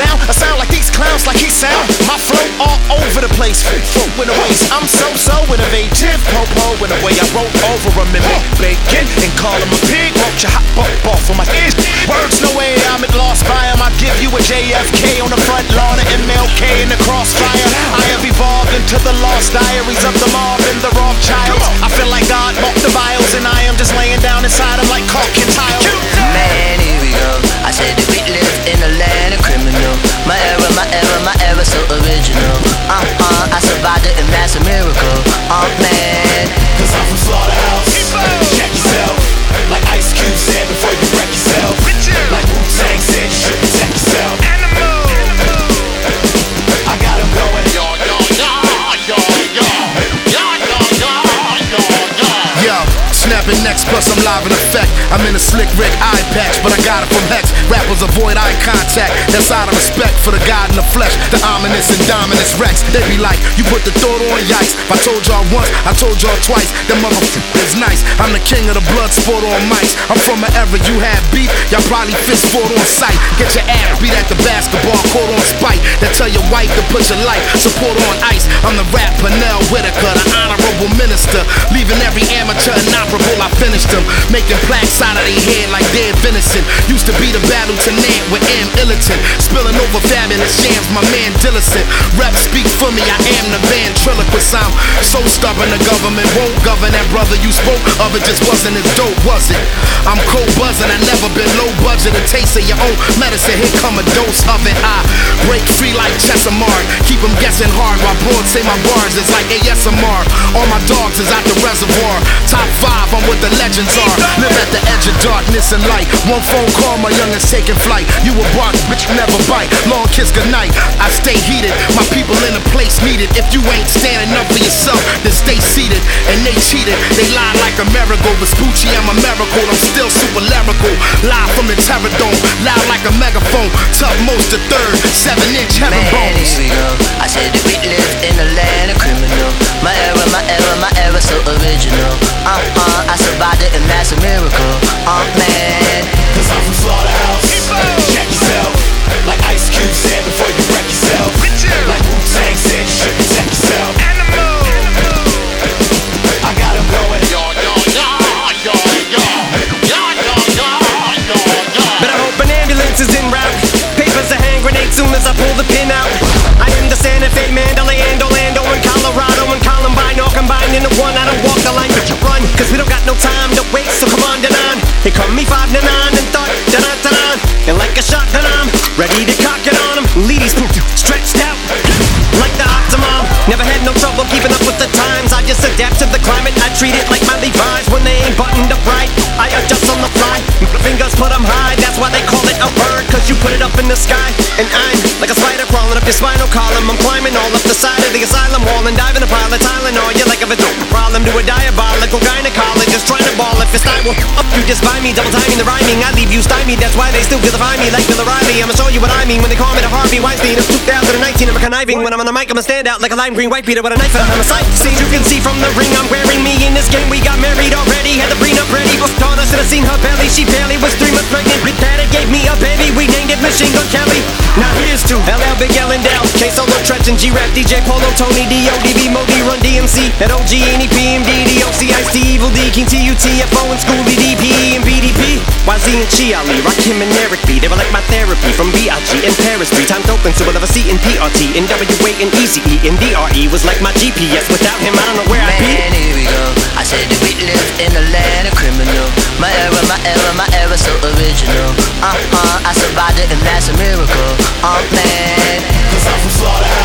sound? I sound like these clowns, like he sound. My flow all over the place. With a waist, I'm so innovative. Po-po in the way I wrote over a mimic. Bacon and call him a pig. Won't you hop up off of my ears? Words, no way I'm at lost by him. I give you a JFK on the front lawn of MLK in the crossfire. I have evolved into the lost diaries of the mob and the Rothschilds. I feel like God bought the vials and I am just laying down inside them like caulk and tile. Man, here we go. I said that we live in a land of criminal. My era, so original. I survived it and that's a miracle. Man. Cause I'm from Slaughterhouse. Check yourself. Like Ice Cube said before you wreck yourself. Like Wu-Tang said you should protect yourself. I got him going. Yo, snapping next, plus I'm live in effect. I'm in a slick Rick eye patch, but I got it from Hex. Rappers avoid eye contact, that's out of respect for the God in the flesh. The ominous and dominant Rex. They be like, you put the thought on, yikes. If I told y'all once, I told y'all twice. Them motherfuckers nice. I'm the king of the blood sport on mics. I'm from an era you had beef, y'all probably fist fought on sight. Get your ass beat at the basketball court on spite. That tell your wife to put your life support on ice. I'm the rap Pernell Whitaker, the honorable minister. Leaving every amateur inoperable, I finished them. Making plaques out of their head like dead venison. Used to be the battle tenant with M. Illiton. Spilling over fabulous jams, my man Dillicent. Rap speak for me, I am the ventriloquist. I'm so stubborn the government won't govern. That brother you spoke of, it just wasn't as dope, was it? I'm cold buzzing, I never been low budget. A taste of your own medicine, here come a dose of it. I break free like Chesamard. Keep them guessing hard while broads say my bars is like ASMR. All my dogs is out the reservoir. Top 5, I'm what the legends are. Live at the edge of darkness and light. One phone call, my youngest taking flight. You a bark, bitch, never bite. Long kiss goodnight. I stay heated, my people in the place needed. If you ain't standing up for yourself, then stay seated. And they cheated, they lied like a miracle. Vespucci, I'm a miracle, I'm still super lyrical. Live from the Terror Dome, loud like a megaphone. Tough most the third, 7-inch heaven bones. Man, here we go. I said that we live in a land of criminal. My era, so original. I survived it and that's a miracle. Man. Cause I'm from Slaughterhouse. Check yourself. Like Ice Cube said before you wreck yourself. Like Wu-Tang said you should protect yourself. I got him going. Better hope an ambulance is en route. Papers a hand grenade soon as I pull the pin out. I am the Santa Fe, Mandalay, and Orlando, and Colorado, and Columbine, all combined into one. I don't walk the line, but you run, cause we don't got no time to waste, so come on, Denon. They call me 5 to 9 and thought, da-da-da-da. And like a shotgun, I'm ready to cock it on them. Ladies stretched out like the Optimum. Never had no trouble keeping up with the times. I just adapt to the climate. I treat it like my Levi's when they ain't buttoned up right. I adjust on the fly, fingers put them high. That's why they call it a bird, cause you put it up in the sky. And I'm like a spider crawling up your spinal column. I'm climbing all up the side of the asylum wall and diving a pile of Tylenol. You're like a problem to a diabolical gynecologist trying to ball if it's I will up you just by me, double timing the rhyming. I leave you stymied, that's why they still vilify me like Bill O'Reilly. I'ma show you what I mean when they call me the Harvey Weinstein of 2019. I'm a conniving when I'm on the mic, I'ma stand out like a lime green white beater with a knife and I'm a sight. See, you can see from the ring I'm wearing me in this game. We got married already, had the prenup ready. Thought I should've seen her belly, she barely was 3 months pregnant. With that it gave me a baby, we named it Machine Gun Kelly. Now here's to LL, Big L and Dell, K Solo, Tretch and G-Rap, DJ Polo, Tony, D.O.D.B, Modi, Run DMC, and OG, Annie, PMD, D.O.C, Ice-T, Evil D, King T.U.T.F.O, and Schoolie, D.P.E, and BDP. YZ and Chi Ali, Rakim and Eric B. They were like my therapy from B.I.G. and Paris 3 times open, so we'll have a C and PRT, and W.A. and E.C.E. and D.R.E. was like my GPS. Without him, I don't know where I'd be. Man, here we go. I said that we live in a land of criminal. My era, so original. I survived it and that's a miracle. Man. Cause I'm from Slaughterhouse.